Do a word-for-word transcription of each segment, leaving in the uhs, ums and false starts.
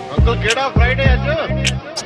Uncle केड़ा Friday अज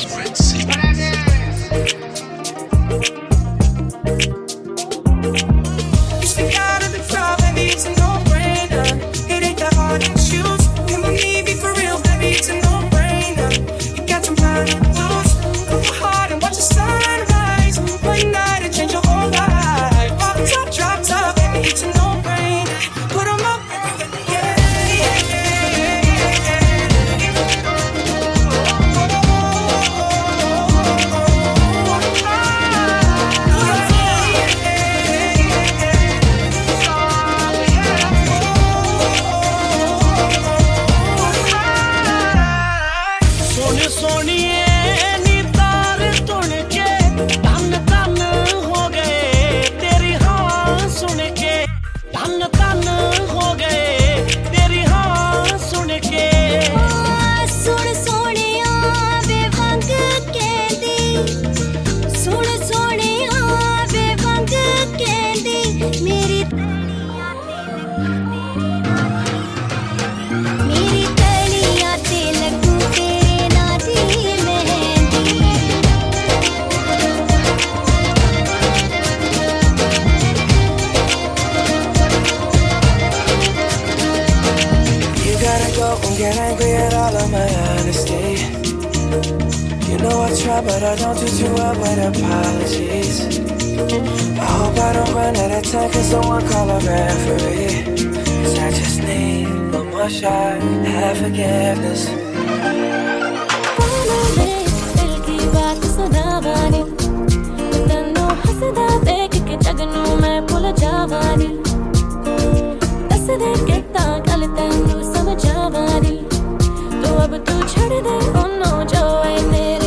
But I don't do too well with apologies. I hope I don't run out of time, cause someone call a referee. Cause I just need one more shot, have forgiveness. दिल की बात सुनावानी तन्नू हसदा देख के जगनू मैं भूल जावानी दस दे के तां गल तन्नू समझावानी तो अब तू छड़ दे उन्नो जो है तेरे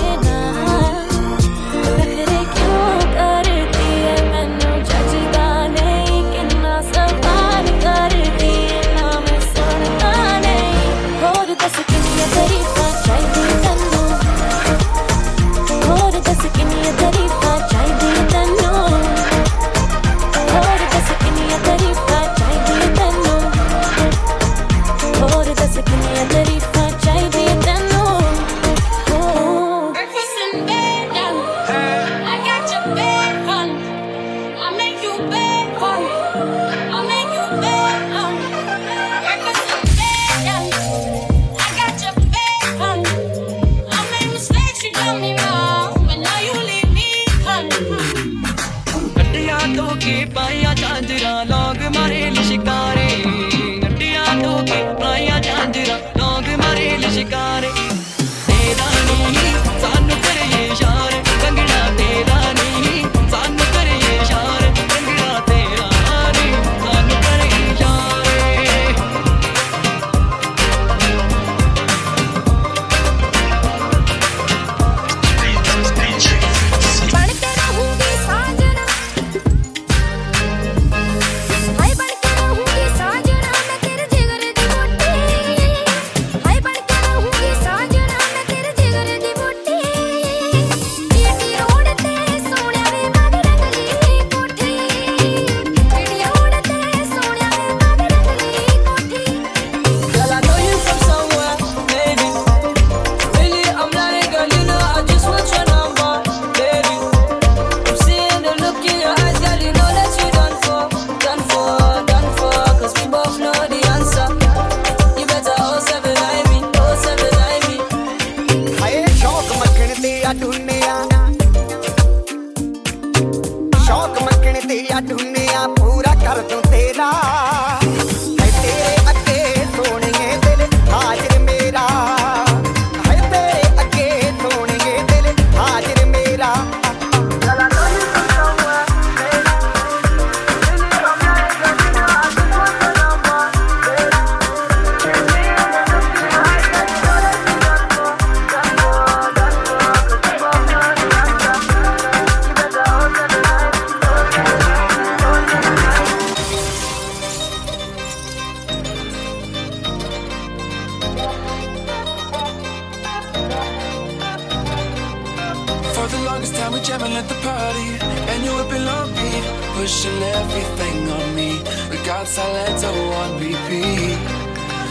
jamming at the party, and you whipping on beat, pushing everything on me. We got Silento on repeat.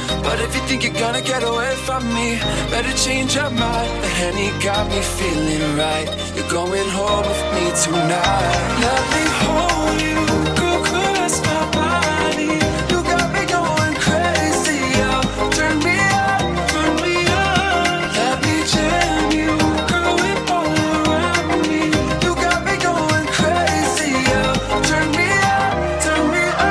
But if you think you're gonna get away from me, better change your mind. The Henny got me feeling right. You're going home with me tonight. Let me hold you, go caress my body. You got me going crazy, oh. Turn me up, turn me up. Let me jam you, girl, whip all around me. You got me going crazy, oh. Turn me up, turn me up.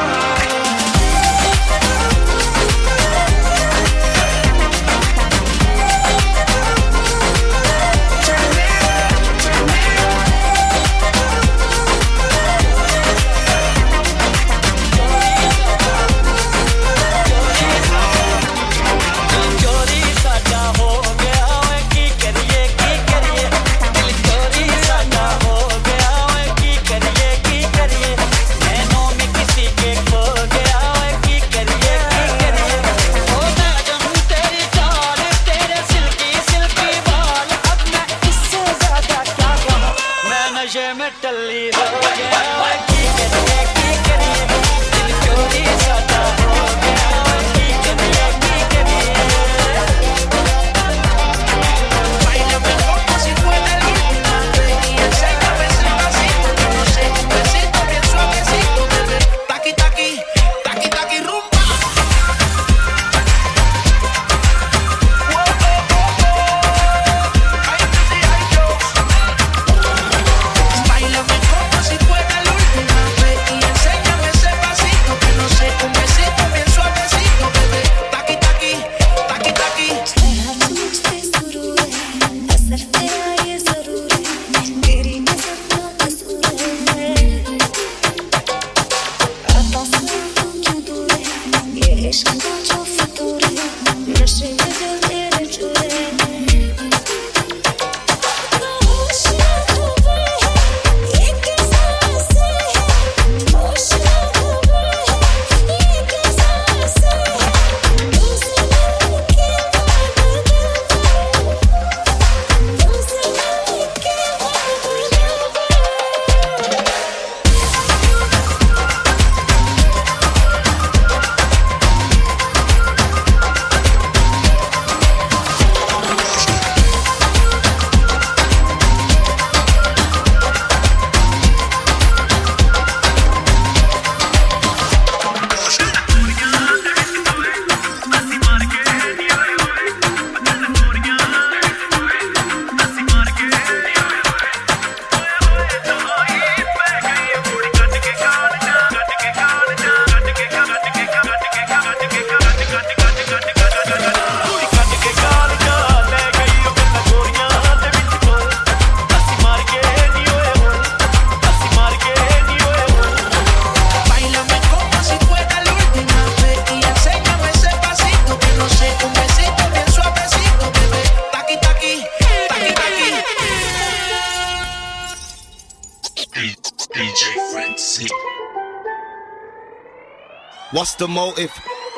What's the motive?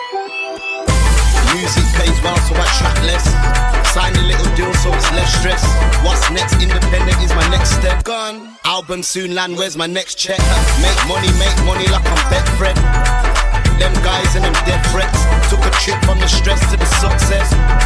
Music pays well, so I track less. Sign a little deal, so it's less stress. What's next? Independent is my next step. Gone. Album soon land, where's my next check? Make money, make money like I'm Bedfred. Them guys and them dead threats. Took a trip from the stress to the success.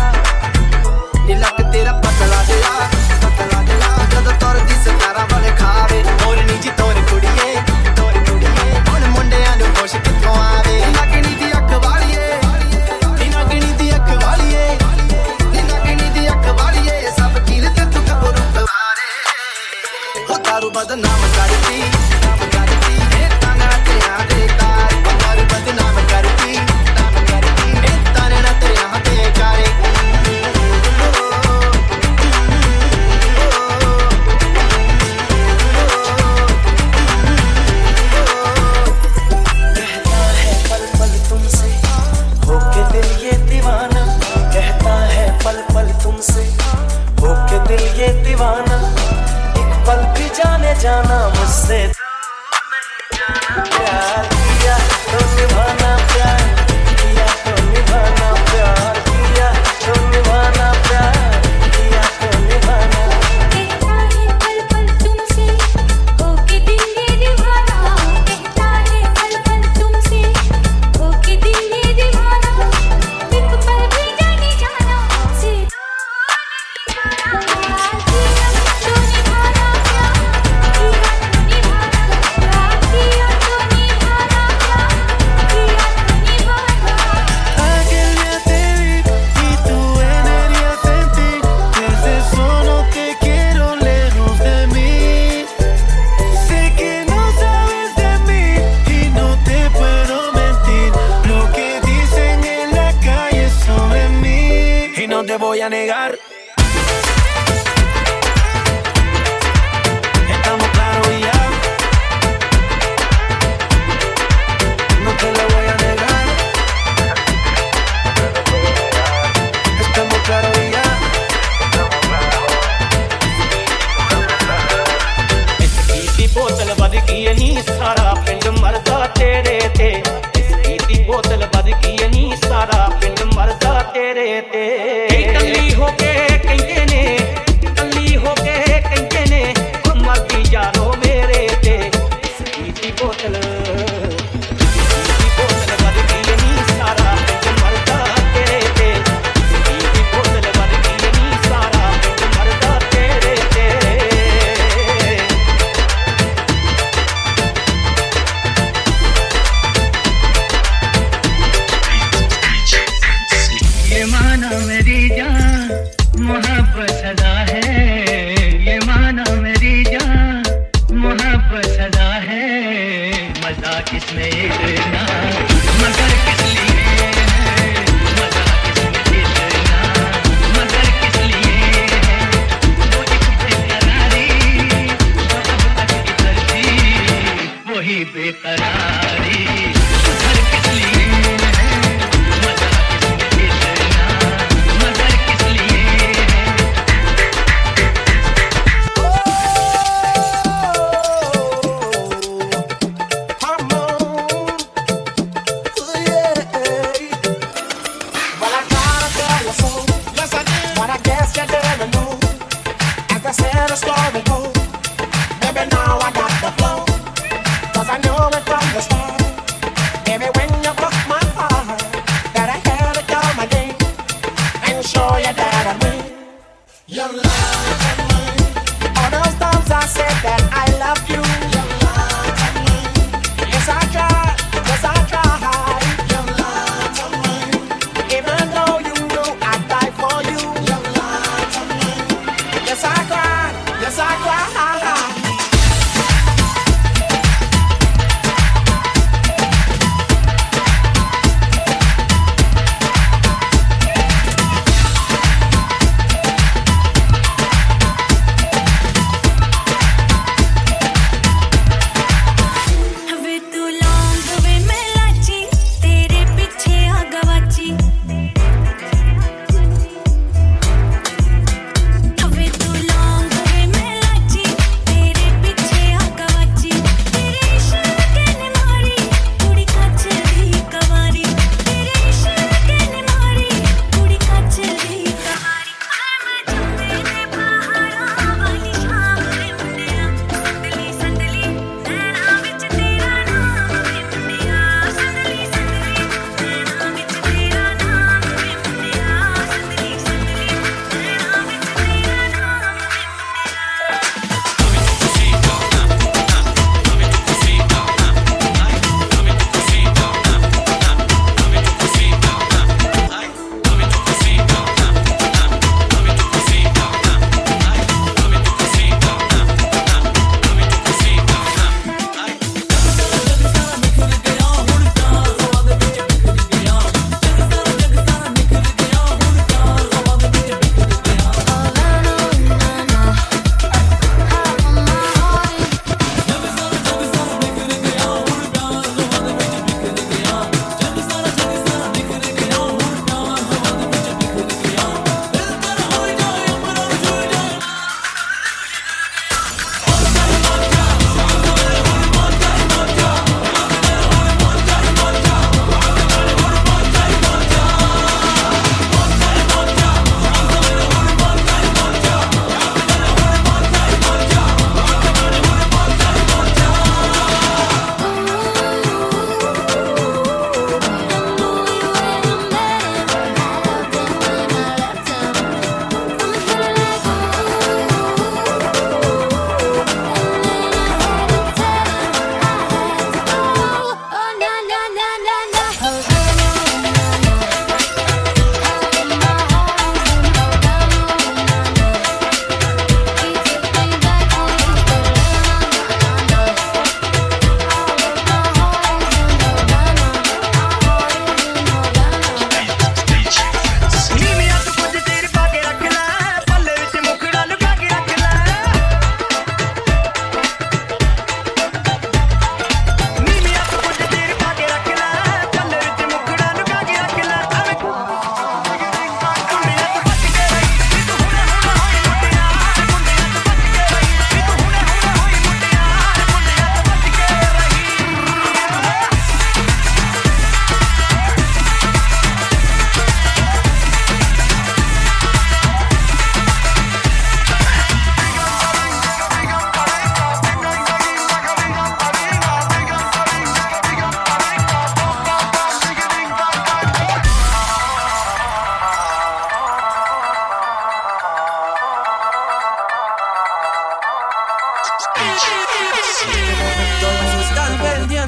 बदनाम करती नाम करती ए ताना तेरा देखा और बदनाम करती नाम करती ए ताना तेरा देखा te voy a negar. Estamos claros y ya. No te lo voy a negar. Estamos claros y ya. इसकी बोतल बद गई नी सारा पिंड मरदा तेरे ते इसकी बोतल बद गई नी सारा पिंड मरदा तेरे ते टल्ली होके कहंदे ने टल्ली होके कहंदे ने मरदी यारो मेरे ते इसकी बोतल इसकी बोतल बद गई नी सारा पिंड मरदा तेरे ते इसकी बोतल बद गई नी सारा पिंड मरदा तेरे ते ये माना मेरी जान मोहब्बत सदा है ये माना मेरी जान मोहब्बत सदा है मजा किसमें इतना मगर किस लिए है मजा किसमें इतना मगर किस लिए है वो एक बेकरारी वो अब तक की धरती वही बेकरारी उधर किस लिए है मजा किसमें इतना मगर किस लिए है Come on. Yeah. Well, I gotta tell you so. Yes, I did. But I guess you didn't know. As I said, the story goes. Baby, now I got the flow. Cause I knew it from the start. Baby, when you broke my heart, that I had to come again and show you that I win. You lied to me. All those times I said that I love you. You lied to me. Yes, I tried. Yes, I tried. You lied to me. Even though you knew I'd die for you. You lied to me. Yes, I cried. Yes, I cried.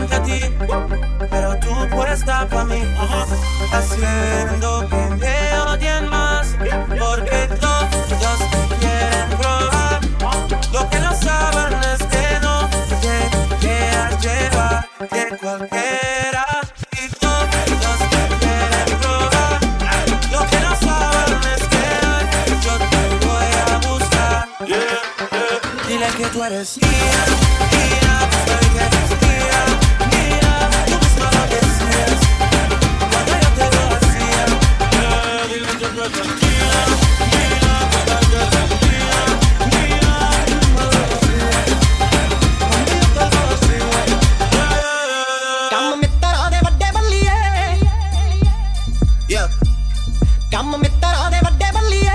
frente a ti, pero tú puedes estar para mí, haciendo que me odien más, porque todos te quieren probar. Lo que no saben es que no te dejas llevar de cualquiera, y todos te quieren probar. Lo que no saben es que hoy yo te voy a buscar. Yeah, yeah. Dile que tú eres mía, mía, soy que eres mía, mía. Tú misma lo decías cuando yo te lo hacía. Yeah, dile que tú eres mía, mía, cuando yo te lo hacía, mía. Tú misma lo decías cuando yo te lo hacía. Come mittara de vadde balliye, yeah. Come mittara de vadde balliye,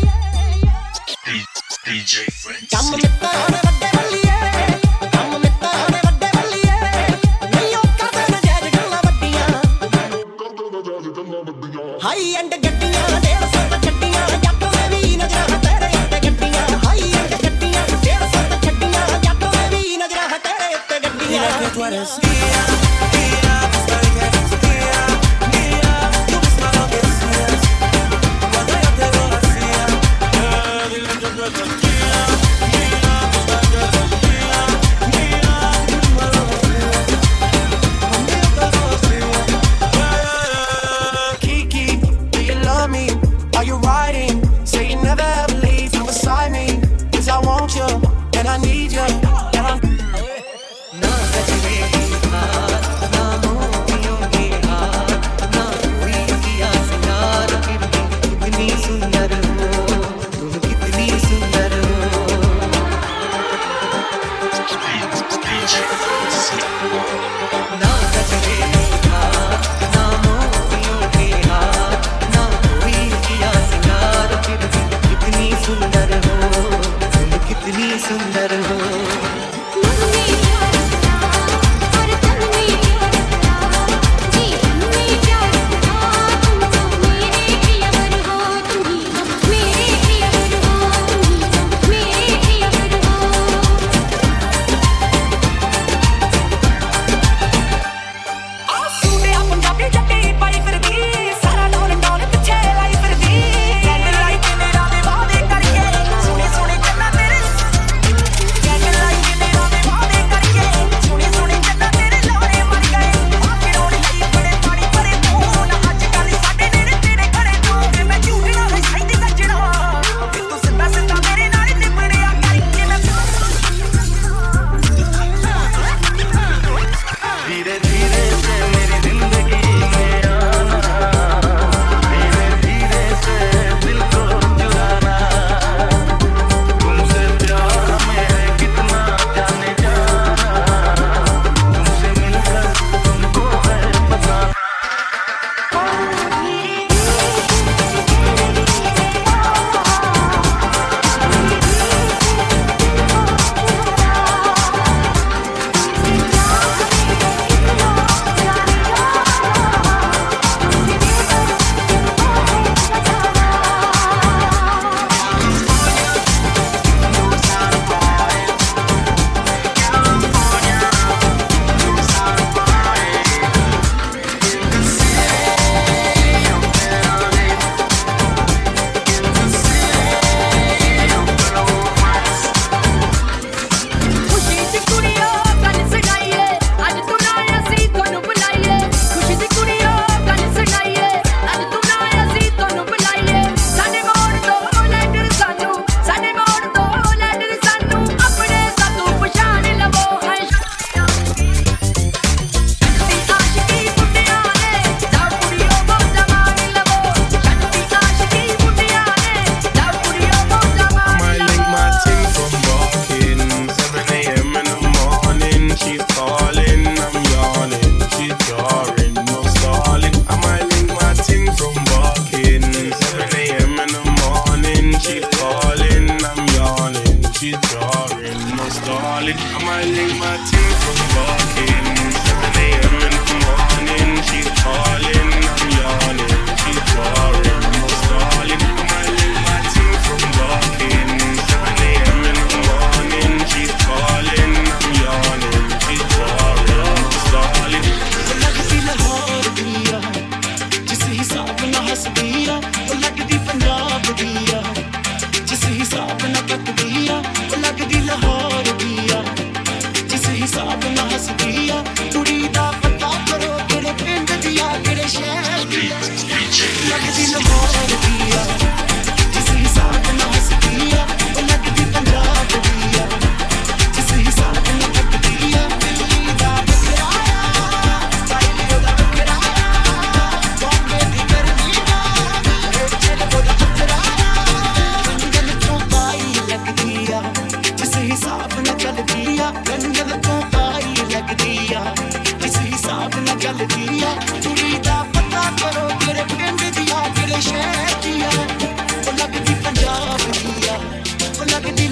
D J Friends. Come mittara de vadde balliye, come mittara de vadde balliye. Niyo karde na jaj galla vaddiyan, high end gaddiyan, डेढ़ सौ तक छड्डियां, जट्टों ने भी नजरां तेरे उत्ते गड्डियां, high end gaddiयां, डेढ़ सौ तक छड्डियां, जट्टों ने भी नजरां तेरे उत्ते गड्डियां. Dile que tú eres mía, mía, soy que eres mía, mía. Tú misma lo decías cuando yo te lo hacía. Yeah, dile que tú eres mía, mía, cuando yo te lo hacía, mía. Tú misma lo decías cuando yo te lo hacía. Yeah. Kiki, do you love me? Are you riding? Say you never ever leave from beside me, 'cause I want you and I need you and I'm. ना कचरे की हाथ, ना मोतियों के हाथ, ना कोई किया सिंगार, फिर भी कितनी सुंदर हो, तुम कितनी सुंदर हो. ना कचरे की हाथ, ना मोतियों के हाथ, ना कोई किया सिंगार, फिर भी कितनी सुंदर हो, तुम कितनी सुंदर हो.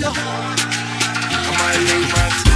go. I might lose my touch.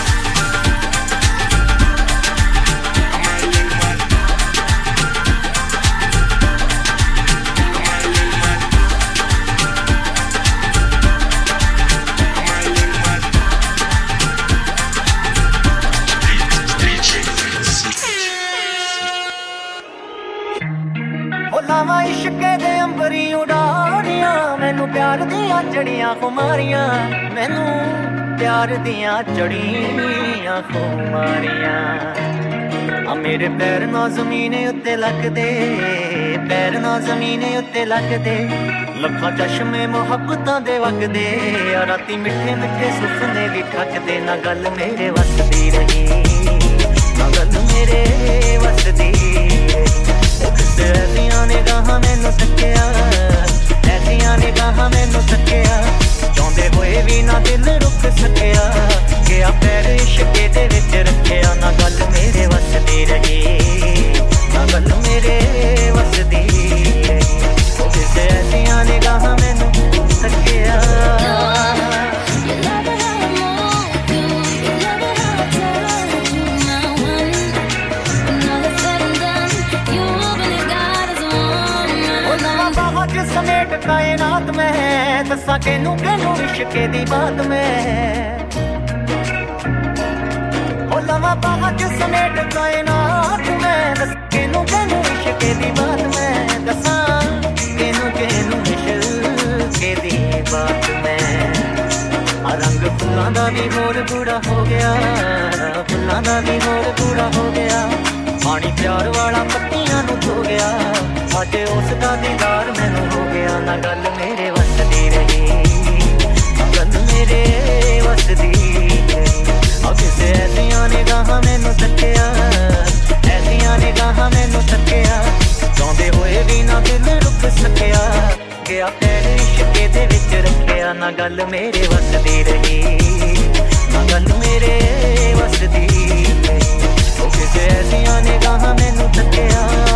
ਲਾਵਾਂ ਇਸ਼ਕੇ ਦੇ ਅੰਬਰੀ ਉਡਾਰੀਆਂ ਮੈਨੂੰ ਪਿਆਰ ਦੀਆਂ ਚੜੀਆਂ ਖੁਮਾਰੀਆਂ ਮੈਨੂੰ ਪਿਆਰ ਦੀਆਂ ਚੜੀਆਂ ਖੁਮਾਰੀਆਂ ਆ ਮੇਰੇ ਪੈਰ ਨਾ ਜ਼ਮੀਨ ਉੱਤੇ ਲੱਗਦੇ ਪੈਰ ਨਾ ਜ਼ਮੀਨ ਉੱਤੇ ਲੱਗਦੇ ਲੱਖਾਂ ਚਸ਼ਮੇ ਮੁਹੱਬਤਾਂ ਦੇ ਵਗਦੇ ਆ ਰਾਤੀ ਮਿੱਠੇ ਮਿੱਠੇ ਸੁਪਨੇ ਵੀ ਠੱਕਦੇ ਨਾ ਗੱਲ ਮੇਰੇ ਵਸਦੀ ਰਹੀ ਨਾ ਗੱਲ ਮੇਰੇ ਵਸਦੀ ਐਸੀਆਂ ਨਿਗਾਹਾਂ ਮੈਨੂੰ ਤੱਕਿਆ ਐਸੀਆਂ ਨਿਗਾਹਾਂ ਮੈਨੂੰ ਤੱਕਿਆ ਚਾਹੁੰਦੇ ਹੋਏ ਵੀ ਨਾ ਦਿਲ ਰੁਕ ਸਕਿਆ ਕਿ ਆ ਪੈਰ ਇਸ਼ਕੇ ਦੇ ਵਿੱਚ ਰੱਖਿਆ ਨਾ ਗੱਲ ਮੇਰੇ ਵਸਦੀ ਰਹੀ ਨਾ ਗੱਲ ਮੇਰੇ ਵਸਦੀ ਉਹ ਕਿਸੇ ਐਸੀਆਂ ਨਿਗਾਹਾਂ ਮੈਨੂੰ ਤੱਕਿਆ समेट कायनात में है दसा केनू केनू इश्के दी बात में ओ लवा बाग समेट कायनात में दस केनू केनू इश्के दी बात में दसा केनू केनू इश्के दी बात में रंग फुल्लां दा भी मोर बूढ़ा हो गया फुल्लां दा भी मोर बूढ़ा हो गया पानी प्यार वाला पत्तियां नू धो गया अज उसका दीदार मैनू हो गया ना गल मेरे वसदी रही ना गल मेरे वसदी अब किसे ऐसियां निगाहां मैनू तक्किया ऐसियां निगाहां मैनू तक्किया चाहुंदे होए भी ना दिल रुक सकिया कि आ पैर इश्के दे विच रखिया ना गल मेरे वसदी रही ना गल मेरे वसदी ओ किसे ऐसियां निगाहां मैनू तक्किया